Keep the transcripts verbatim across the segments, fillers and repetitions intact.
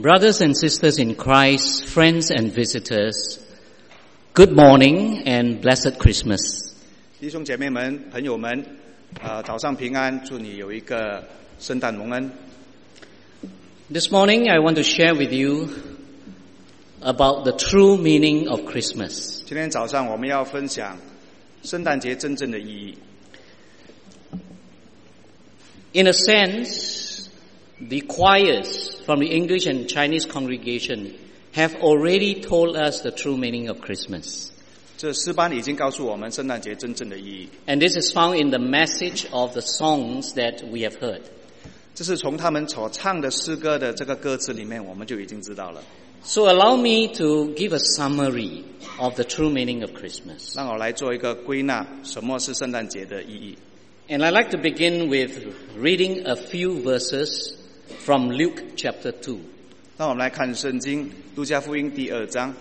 Brothers and sisters in Christ, friends and visitors, good morning and blessed Christmas. 弟兄姐妹们、朋友们，呃，早上平安，祝你有一个圣诞蒙恩。 This morning I want to share with you about the true meaning of Christmas. 今天早上我们要分享圣诞节真正的意义。 In a sense, the choirs from the English and Chinese congregation have already told us the true meaning of Christmas. 这诗班已经告诉我们圣诞节真正的意义。 And this is found in the message of the songs that we have heard. 这是从他们所唱的诗歌的这个歌词里面，我们就已经知道了。 So allow me to give a summary of the true meaning of Christmas. 让我来做一个归纳，什么是圣诞节的意义。 And I'd like to begin with reading a few verses from Luke chapter two. 让我们来看圣经路加福音第二章。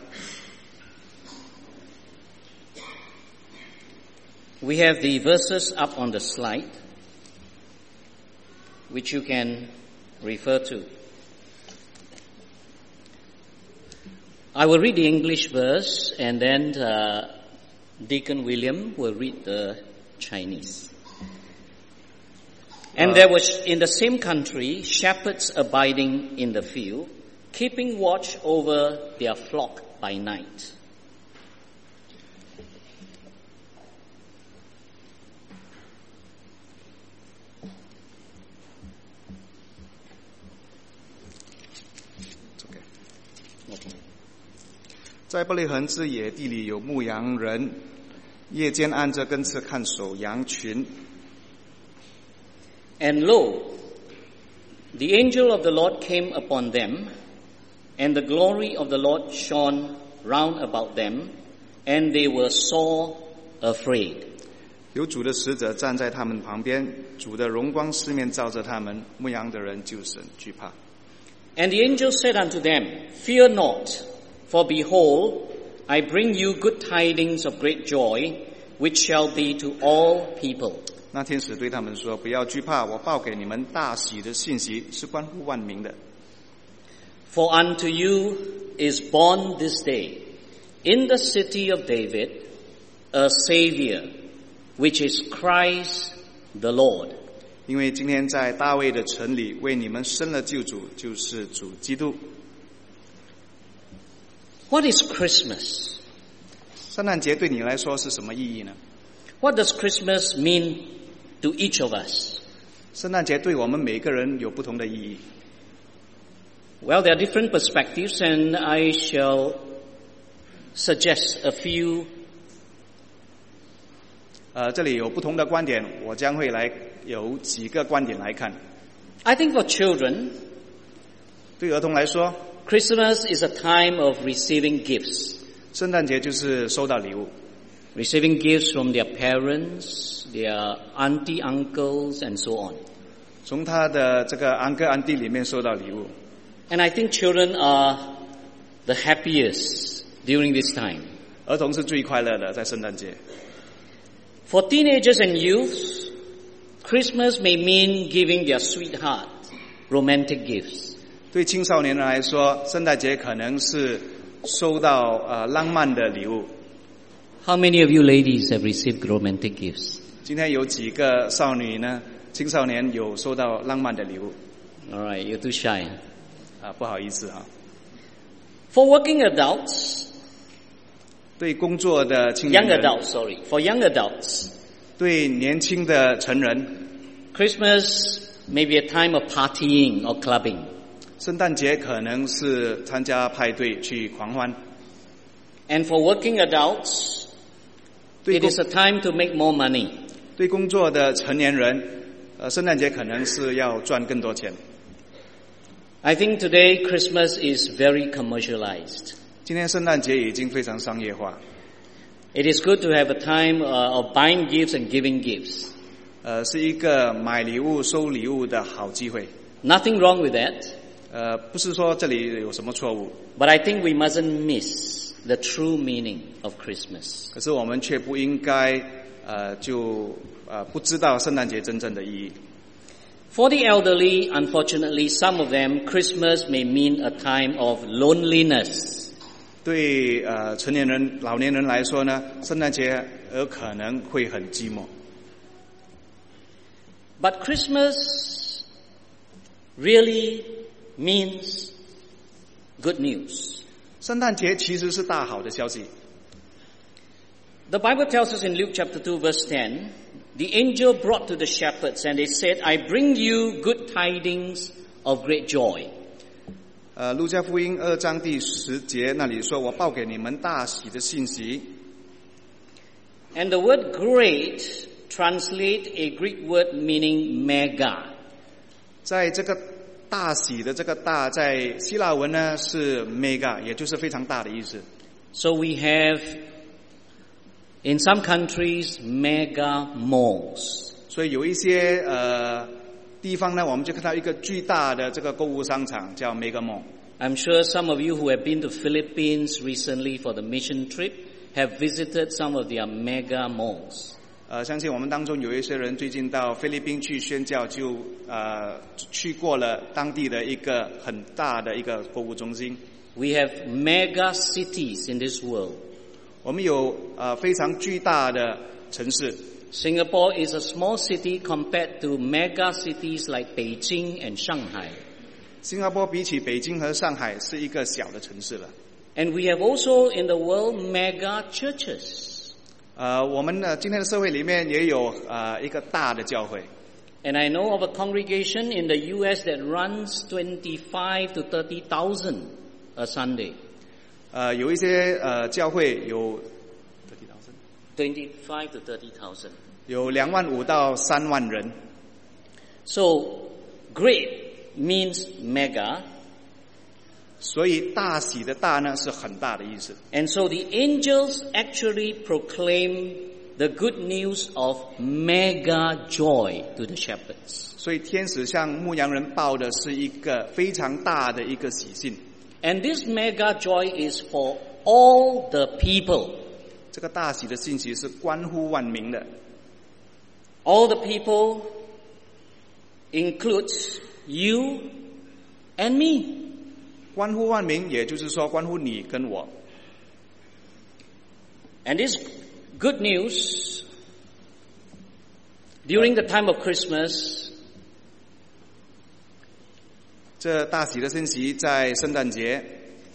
We have the verses up on the slide, which you can refer to. I will read the English verse, and then uh, Deacon William will read the Chinese. And there was in the same country shepherds abiding in the field, keeping watch over their flock by night. Okay. 在伯利恒之野地里有牧羊人，夜间按着根刺看守羊群。 And lo, the angel of the Lord came upon them, and the glory of the Lord shone round about them, and they were sore afraid. 有主的使者站在他们旁边，主的荣光四面照着他们，牧羊的人就甚惧怕。 And the angel said unto them, Fear not, for behold, I bring you good tidings of great joy, which shall be to all people. 那天使对他们说：“不要惧怕，我报给你们大喜的信息，是关乎万民的。 For unto you is born this day, in the city of David, a Savior, which is Christ the Lord. 因为今天在大卫的城里为你们生了救主，就是主基督。” What is Christmas? 圣诞节对你来说是什么意义呢？ What does Christmas mean to each of us? 圣诞节对我们每个人有不同的意义。 Well, there are different perspectives, and I shall suggest a few. 呃，这里有不同的观点，我将会来有几个观点来看。 I think for children, 对儿童来说， Christmas is a time of receiving gifts. 圣诞节就是收到礼物， Receiving gifts from their parents, their auntie, uncles, and so on. 从他的这个安哥安弟里面收到礼物。 And I think children are the happiest during this time. 儿童是最快乐的，在圣诞节。 For teenagers and youths, Christmas may mean giving their sweetheart romantic gifts. 对青少年人来说，圣诞节可能是收到呃浪漫的礼物。 How many of you ladies have received romantic gifts? 今天有几个少女呢？青少年有收到浪漫的礼物？ All right, you're too shy. 啊，不好意思哈。 For working adults, 对工作的青年 young 人， adults, sorry, for young adults, 对年轻的成人， Christmas may be a time of partying or clubbing. 圣诞节可能是参加派对去狂欢。 And for working adults, 对 it 工 is a time to make more money. 对工作的成年人，呃，圣诞节可能是要赚更多钱。 I think today Christmas is very commercialized. 今天圣诞节已经非常商业化， It is good to have a time uh, of buying gifts and giving gifts. 呃，是一个买礼物、收礼物的好机会。 Nothing wrong with that, 呃，不是说这里有什么错误， but I think we mustn't miss the true meaning of Christmas. 可是我们却不应该呃就呃不知道圣诞节真正的意义。 For the elderly, unfortunately, some of them, Christmas may mean a time of loneliness. 对呃成年人、老年人来说呢，圣诞节有可能会很寂寞。 But Christmas really means good news. 圣诞节其实是大好的消息。 The Bible tells us in Luke chapter two verse ten, the angel brought to the shepherds and they said, I bring you good tidings of great joy. 呃，路加福音二章第十节那里说，我报给你们大喜的信息。 And the word great translate a Greek word meaning mega. 在这个大喜的这个大，在希腊文呢是 mega， 也就是非常大的意思。 So we have in some countries mega malls. 所以有一些呃地方呢，我们就看到一个巨大的这个购物商场，叫 mega mall。 I'm sure some of you who have been to Philippines recently for the mission trip have visited some of their mega malls. 呃，相信我们当中有一些人最近到菲律宾去宣教，就呃去过了当地的一个很大的一个购物中心。 We have mega cities in this world. 我们有呃非常巨大的城市。 Singapore is a small city compared to mega cities like Beijing and Shanghai. 新加坡比起北京和上海是一个小的城市了。 And we have also in the world mega churches. 呃，我们呢今天的社会里面也有呃一个大的教会。 And I know of a congregation in the U S that runs twenty-five to thirty thousand a Sunday. 呃，有一些呃教会有 twenty-five to thirty thousand. 有两万五到三万人。 So great means mega. 所以大喜的大呢是很大的意思。 And so the angels actually proclaim the good news of mega joy to the shepherds. 所以天使向牧羊人报的是一个非常大的一个喜讯。 And this mega joy is for all the people. 这个大喜的信息是关乎万民的。 All the people includes you and me. 关乎万民，也就是说关乎你跟我。 And this good news during the time of Christmas, 这大喜的信息在圣诞节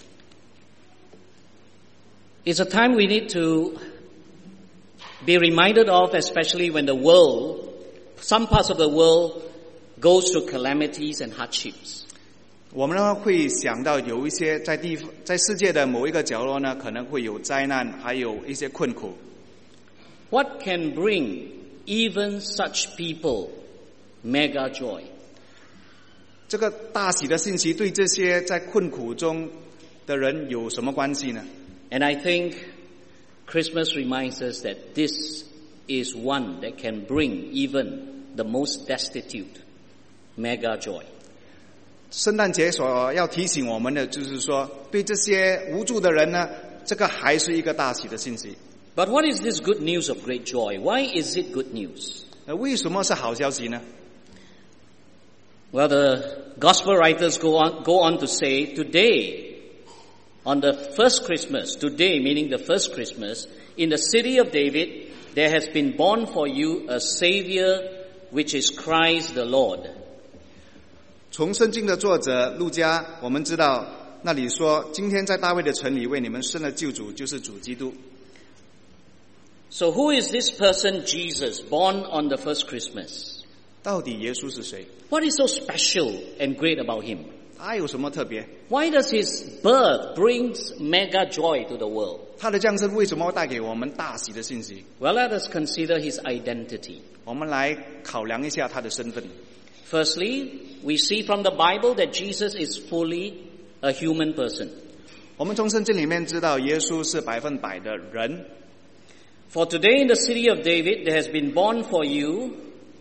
is a time we need to be reminded of, especially when the world, some parts of the world, goes through calamities and hardships. 我们呢会想到有一些在地在世界的某一个角落呢，可能会有灾难，还有一些困苦。 What can bring even such people mega joy? 这个大喜的信息对这些在困苦中的人有什么关系呢？ And I think Christmas reminds us that this is one that can bring even the most destitute mega joy. 圣诞节所要提醒我们的就是说，对这些无助的人呢，这个还是一个大喜的信息。 But what is this good news of great joy? Why is it good news? 那为什么是好消息呢？ Well, the gospel writers go on, go on to say, today, on the first Christmas, today meaning the first Christmas, in the city of David, there has been born for you a Savior, which is Christ the Lord. 从圣经的作者路加，我们知道那里说，今天在大卫的城里为你们生了救主，就是主基督。 So who is this person, Jesus, born on the first Christmas? 到底耶稣是谁？ What is so special and great about him? 他有什么特别？ Why does his birth brings mega joy to the world? 他的降生为什么会带给我们大喜的信息？ Well, let us consider his identity. 我们来考量一下他的身份。 Firstly, we see from the Bible that Jesus is fully a human person. 我们从圣经里面知道，耶稣是百分百的人。 For today in the city of David, there has been born for you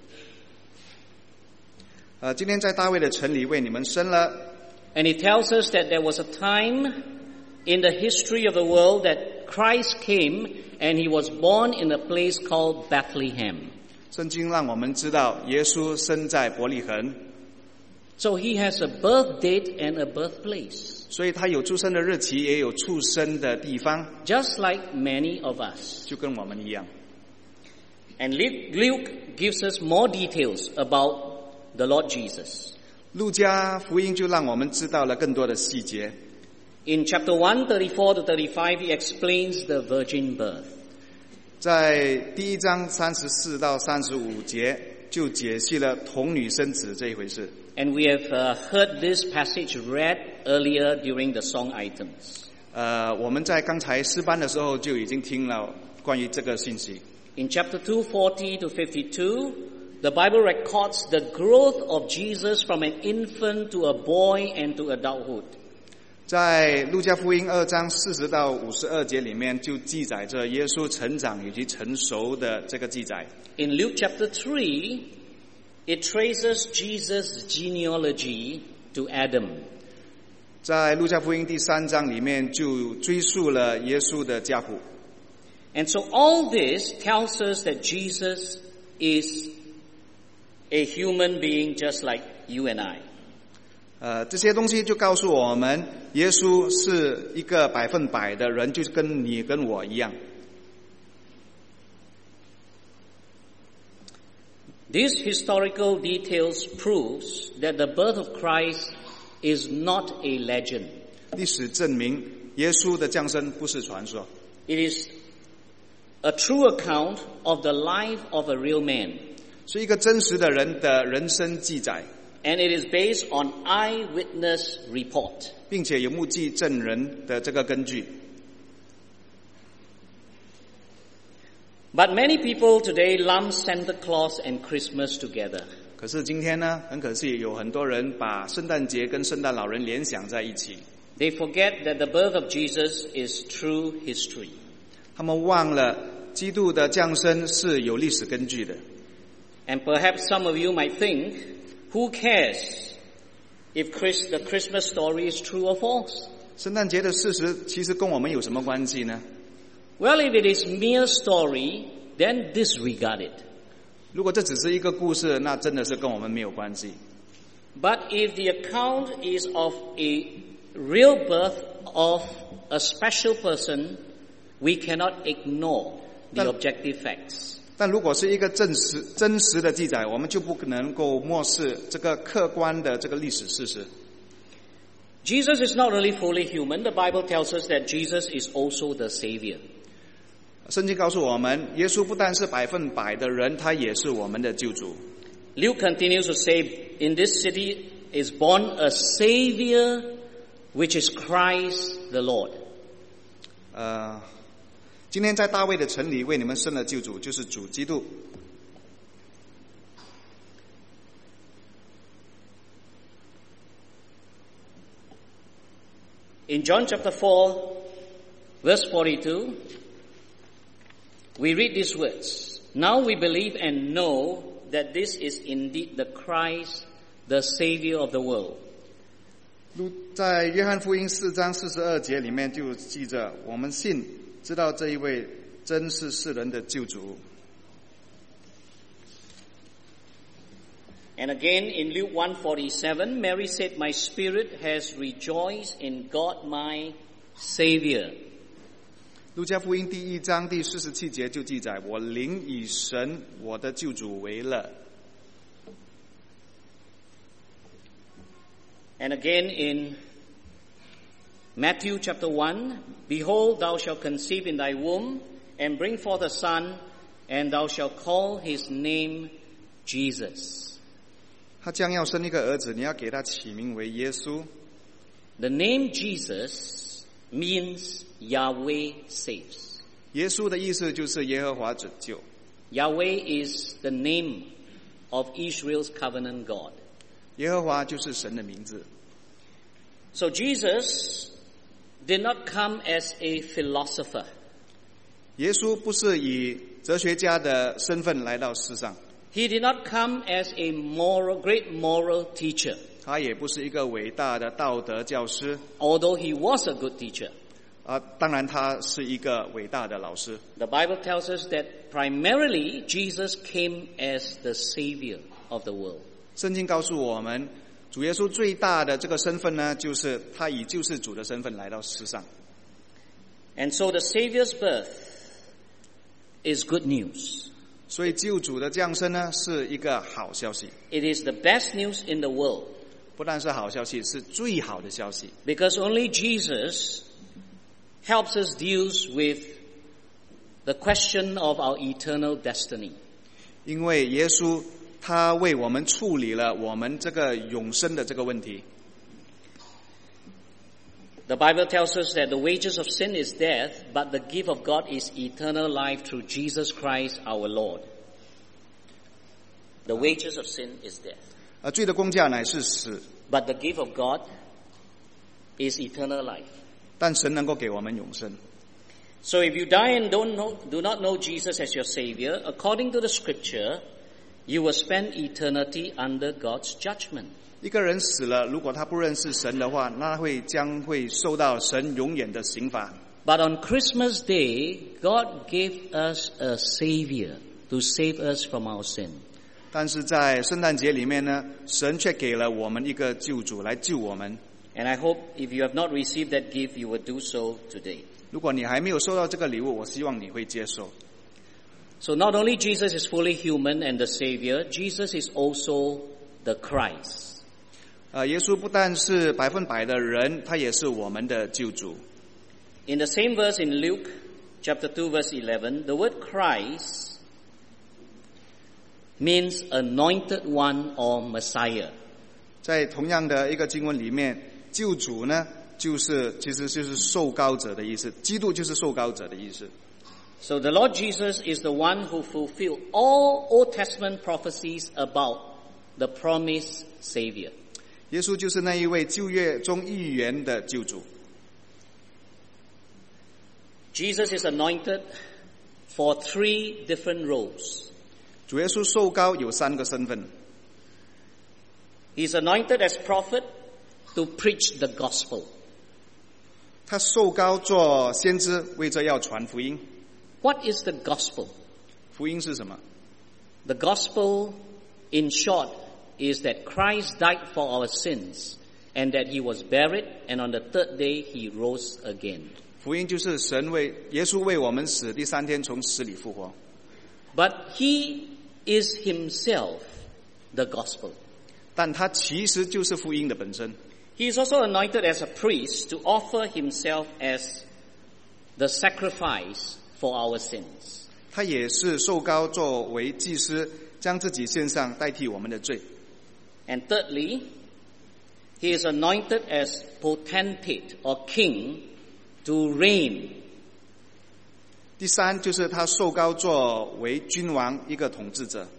呃，今天在大卫的城里为你们生了。 And it tells us that there was a time in the history of the world that Christ came and he was born in a place called Bethlehem. 圣经让我们知道耶稣生在伯利恒， So he has a birth date and a birthplace, 所以他有出生的日期，也有出生的地方， just like many of us. 就跟我们一样。 And Luke, Luke gives us more details about the Lord Jesus. 路加福音就让我们知道了更多的细节。 In chapter one, thirty-four to thirty-five, he explains the virgin birth. 在第一章三十四到三十五节就解析了童女生子这一回事。 And we have uh, heard this passage read earlier during the song items. 呃，我们在刚才诗班的时候就已经听了关于这个信息。 In chapter two, forty to fifty-two, the Bible records the growth of Jesus from an infant to a boy and to adulthood. 在路加福音二章四十到五十二节里面，就记载着耶稣成长以及成熟的这个记载。 In Luke chapter three, it traces Jesus' genealogy to Adam. 在路加福音第三章里面就追溯了耶稣的家谱。 And so all this tells us that Jesus is a human being just like you and I. 呃，这些东西就告诉我们，耶稣是一个百分百的人，就是跟你跟我一样。 These historical details proves that the birth of Christ is not a legend. 历史证明，耶稣的降生不是传说， It is a true account of the life of a real man. 是一个真实的人的人生记载， And it is based on eyewitness report. 并且有目击证人的这个根据。 But many people today lump Santa Claus and Christmas together. 可是今天呢，很可惜，有很多人把圣诞节跟圣诞老人联想在一起， They forget that the birth of Jesus is true history. 他们忘了基督的降生是有历史根据的。 And perhaps some of you might think, who cares if Chris, the Christmas story is true or false? 圣诞节的事实其实跟我们有什么关系呢？ Well, if it is mere story, then disregard it. 如果这只是一个故事，那真的是跟我们没有关系。 But if the account is of a real birth of a special person, we cannot ignore the But- objective facts. 但如果是一个真实真实的记载，我们就不能够漠视这个客观的这个历史事实。 Jesus is not only fully human. The Bible tells us that Jesus is also the Savior. 圣经告诉我们，耶稣不但是百分百的人，他也是我们的救主。 Luke continues to say, in this city is born a Savior, which is Christ the Lord. 呃，今天在大卫的城里为你们生了救主，就是主基督。 In John chapter four, verse forty-two, we read these words. Now we believe and know that this is indeed the Christ, the Savior of the world. 路在约翰福音四章四十二节里面就记着，我们信知道这一位真是世人的救主。 And again in Luke one forty-seven, Mary said, My spirit has rejoiced in God my Savior. 路加福音第一章第四十七节就记载，我灵以神我的救主为乐。 And again in Matthew chapter one, Behold, thou shalt conceive in thy womb and bring forth a son, and thou shalt call his name Jesus. 他将要生一个儿子，你要给他起名为耶稣。 The name Jesus means Yahweh saves. 耶稣的意思就是耶和华拯救。 Yahweh is the name of Israel's covenant God. 耶和华就是神的名字。 So Jesus did not come as a philosopher. 耶稣不是以哲学家的身份来到世上， He did not come as a moral, great moral teacher, 他也不是一个伟大的道德教师， although he was a good teacher. 啊，当然他是一个伟大的老师。 The Bible tells us that primarily Jesus came as the Savior of the world. 圣经告诉我们，主耶稣最大的这个身份呢，就是他以救世主的身份来到世上。 And so the Savior's birth is good news. 所以救主的降生呢，是一个好消息。 It is the best news in the world. 不但是好消息，是最好的消息。 Because only Jesus helps us deal with the question of our eternal destiny. 因为耶稣他为我们处理了我们这个永生的这个问题。 The Bible tells us that the wages of sin is death, but the gift of God is eternal life through Jesus Christ our Lord. The wages of sin is death. 而罪的工价乃是死， But the gift of God is eternal life. 但神能够给我们永生。 So if you die and don't know, do not know Jesus as your Savior, according to the Scripture, you will spend eternity under God's judgment. 一个人死了，如果他不认识神的话，那他会将会受到神永远的刑罚。 But on Christmas Day, God gave us a Savior to save us from our sin. 但是在圣诞节里面呢，神却给了我们一个救主来救我们。 And I hope if you have not received that gift, you will do so today. 如果你还没有收到这个礼物，我希望你会接受。 So not only Jesus is fully human and the Savior, Jesus is also the Christ. 呃，耶稣不但是百分百的人，他也是我们的救主。 In the same verse in Luke chapter two verse eleven, the word Christ means anointed one or Messiah. 在同样的一个经文里面，救主呢，就是其实就是受膏者的意思，基督就是受膏者的意思。 So the Lord Jesus is the one who fulfilled all Old Testament prophecies about the promised Savior. 耶稣就是那一位旧约中预言的救主。 Jesus is anointed for three different roles. 主耶稣受膏有三个身份， He is anointed as prophet to preach the gospel. 他受膏做先知，为着要传福音。 What is the gospel? 福音是什么？ The gospel, in short, is that Christ died for our sins and that he was buried and on the third day he rose again. 福音就是神为耶稣为我们死，第三天从死里复活。 But he is himself the gospel. 但他其实就是福音的本身。 He is also anointed as a priest to offer himself as the sacrifice for our sins. 他也是受膏作为祭司，将自己献上，代替我们的罪。 And thirdly, he is anointed as potentate or king to reign. 第三就是他受膏作为君王，一个统治者。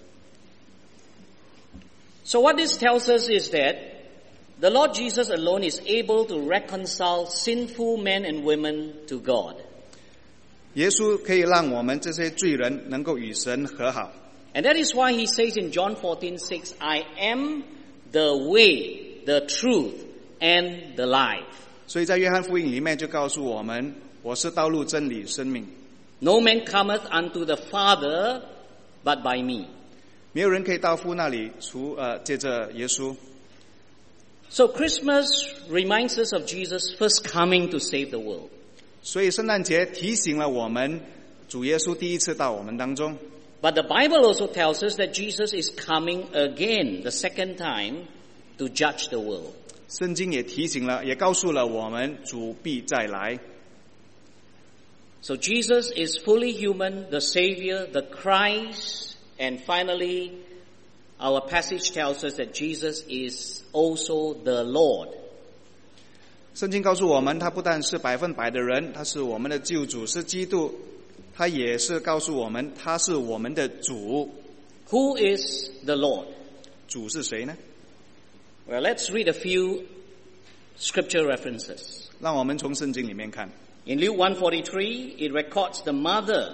So what this tells us is that the Lord Jesus alone is able to reconcile sinful men and women to God. 耶稣可以让我们这些罪人能够与神和好。 And that is why he says in John fourteen six, I am the way, the truth, and the life. 所以在约翰福音里面就告诉我们，我是道路、真理、生命。 No man cometh unto the Father but by me. 没有人可以到父那里，除呃借着耶稣。 So Christmas reminds us of Jesus' first coming to save the world. 所以圣诞节提醒了我们，主耶稣第一次到我们当中。 But the Bible also tells us that Jesus is coming again, the second time, to judge the world. 圣经也提醒了，也告诉了我们，主必再来。 So Jesus is fully human, the Savior, the Christ, and finally, our passage tells us that Jesus is also the Lord. 圣经告诉我们，他不但是百分百的人，他是我们的救主，是基督，他也是告诉我们，他是我们的主。 Who is the Lord? 主是谁呢？ Well, let's read a few scripture references. 让我们从圣经里面看。 In Luke one forty-three, it records the mother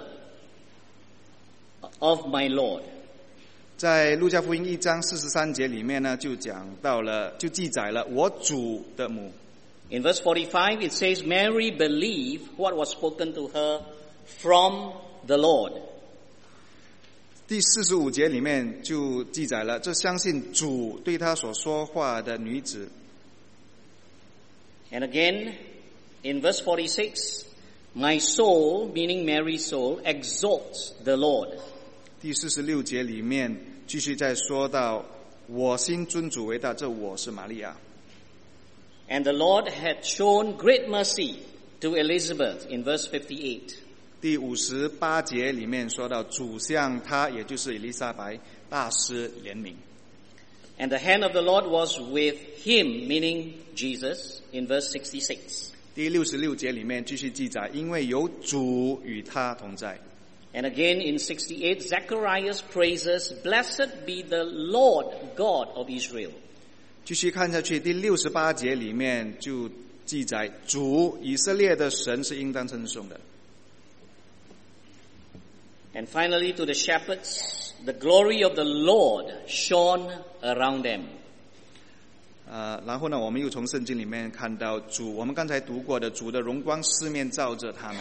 of my Lord. 在路加福音一章四十三节里面呢，就讲到了，就记载了我主的母。 In verse forty-five, it says, Mary believed what was spoken to her from the Lord. 第四十五节里面就记载了，这相信主对她所说话的女子。 And again, in verse forty-six, my soul, meaning Mary's soul, exalts the Lord. 第四十六节里面继续再说到，我心尊主为大，这我是玛利亚。 And the Lord had shown great mercy to Elizabeth in verse fifty-eight. 第五十八节里面说到，主向她，也就是以利沙白，大施怜悯。 And the hand of the Lord was with him, meaning Jesus, in verse sixty-six. 第六十六节里面继续记载，因为有主与他同在。 And again in sixty-eight, Zacharias praises, Blessed be the Lord God of Israel. 继续看下去，第六十八节里面就记载，主以色列的神是应当称颂的。 And finally, to the shepherds, the glory of the Lord shone around them. 呃，然后呢，我们又从圣经里面看到主，我们刚才读过的主的荣光四面照着他们。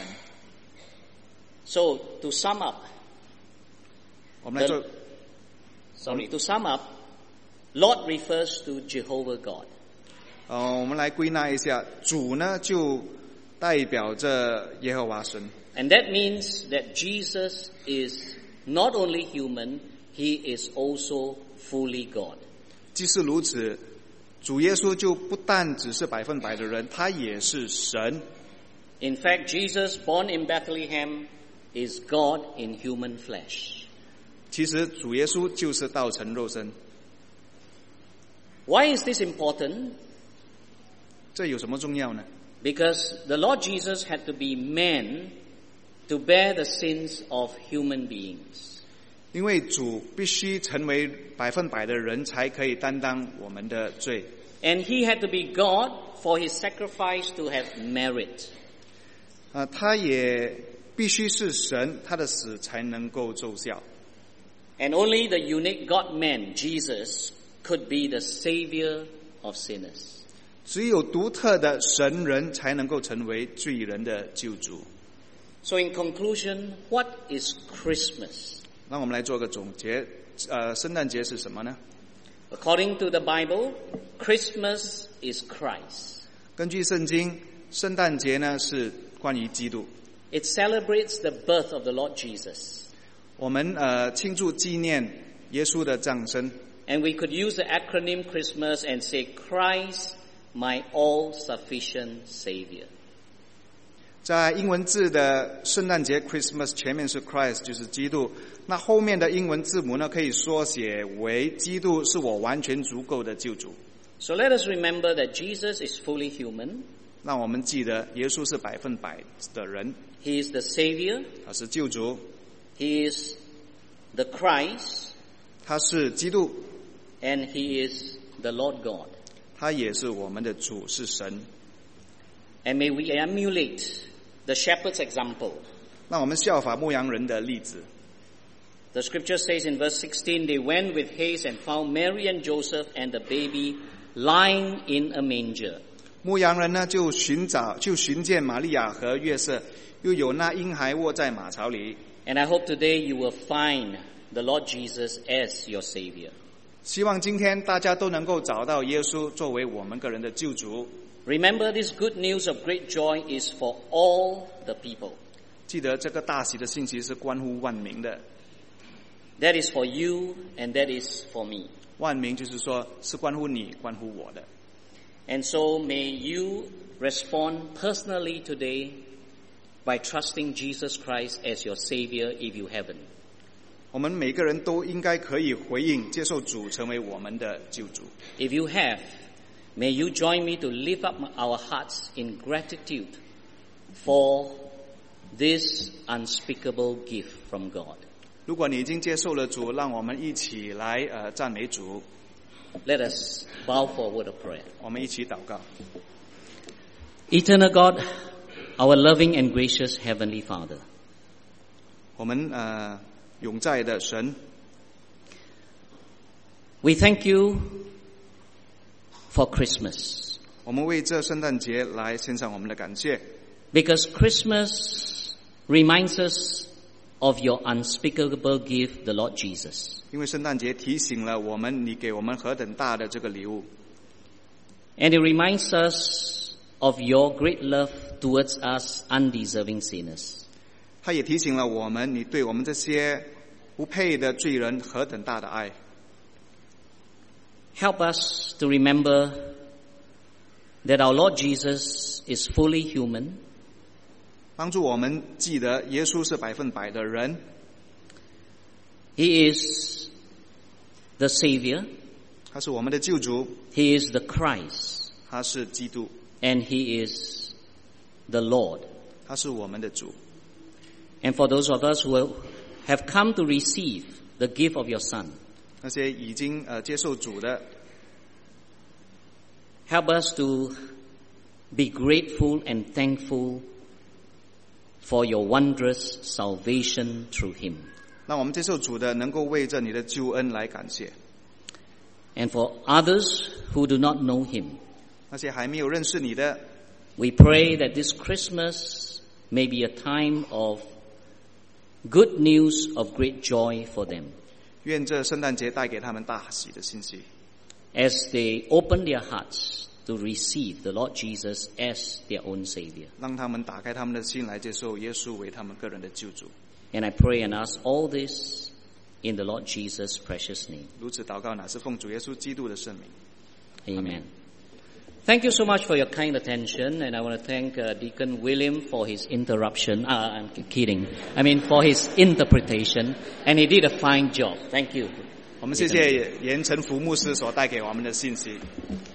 So, to sum up, 我们来做 sorry, to sum up, Lord refers to Jehovah God. 呃，我们来归纳一下，主呢就代表着耶和华神。 And that means that Jesus is not only human, he is also fully God. 既是如此，主耶稣就不但只是百分百的人，他也是神。 In fact, Jesus born in Bethlehem is God in human flesh. 其实主耶稣就是道成肉身。 Why is this important? 这有什么重要呢？ Because the Lord Jesus had to be man to bear the sins of human beings. 因为主必须成为百分百的人，才可以担当我们的罪。 And he had to be God for his sacrifice to have merit. 啊，他也必须是神，他的死才能够奏效。 And only the unique God-man, Jesus, could be the savior of sinners. 只有独特的神人才能够成为罪人的救主。 So in conclusion, what is Christmas? 让我们来做个总结。呃，圣诞节是什么呢？ According to the Bible, Christmas is Christ. 根据圣经，圣诞节呢是关于基督。 It celebrates the birth of the Lord Jesus. 我们呃庆祝纪念耶稣的降生。 And we could use the acronym Christmas and say, Christ, my all-sufficient Savior. 在英文字的圣诞节 Christmas 前面是 Christ， 就是基督。那后面的英文字母呢，可以缩写为基督是我完全足够的救主。 So let us remember that Jesus is fully human. 让我们记得耶稣是百分百的人。 He is the Savior. 他是救主。 He is the Christ. 他是基督。 And he is the Lord God. 他也是我们的主，是神。 And may we emulate the shepherd's example. 让我们效法牧羊人的例子。 The scripture says in verse sixteen, they went with haste and found Mary and Joseph and the baby lying in a manger. 牧羊人呢就寻找，就寻见玛利亚和约瑟，又有那婴孩卧在马槽里。 And I hope today you will find the Lord Jesus as your Savior. 希望今天大家都能够找到耶稣作为我们个人的救主。 Remember, this good news of great joy is for all the people. 记得这个大喜的信息是关乎万民的。 That is for you and that is for me. 万民就是说是关乎你，关乎我的。 And so may you respond personally today by trusting Jesus Christ as your Savior if you haven't. 我们每个人都应该可以回应，接受主成为我们的救主。 If you have, may you join me to lift up our hearts in gratitude for this unspeakable gift from God. 如果你已经接受了主，让我们一起来呃赞美主。 Let us bow for a word of prayer. 我们一起祷告。 Eternal God, our loving and gracious Heavenly Father. 我们呃永在的神。 We thank you for Christmas. 我们为这圣诞节来献上我们的感谢， because Christmas reminds us of your unspeakable gift, the Lord Jesus. 因为圣诞节提醒了我们，你给我们何等大的这个礼物， And it reminds us of your great love towards us undeserving sinners. 它也提醒了我们，你对我们这些不配的罪人何等大的爱。 Help us to remember that our Lord Jesus is fully human. 帮助我们记得耶稣是百分百的人， He is the Savior. 他是我们的救主， He is the Christ. 他是基督， And He is the Lord. 他是我们的主。 And for those of us who have come to receive the gift of your Son, 那些已经呃接受主的， help us to be grateful and thankful for your wondrous salvation through Him. 让我们接受主的能够为着你的救恩来感谢。 And for others who do not know Him, 那些还没有认识你的， we pray that this Christmas may be a time of good news of great joy for them, 愿这圣诞节带给他们大喜的信息， as they open their hearts to receive the Lord Jesus as their own Savior. 让他们打开他们的心来接受耶稣为他们个人的救主。 And I pray and ask all this in the Lord Jesus' precious name. 如此祷告，乃是奉主耶稣基督的圣名。 Amen. Thank you so much for your kind attention, and I want to thank uh, Deacon William for his interruption. Uh, I'm kidding. I mean for his interpretation, and he did a fine job. Thank you. 我们谢谢严成福牧师所带给我们的信息。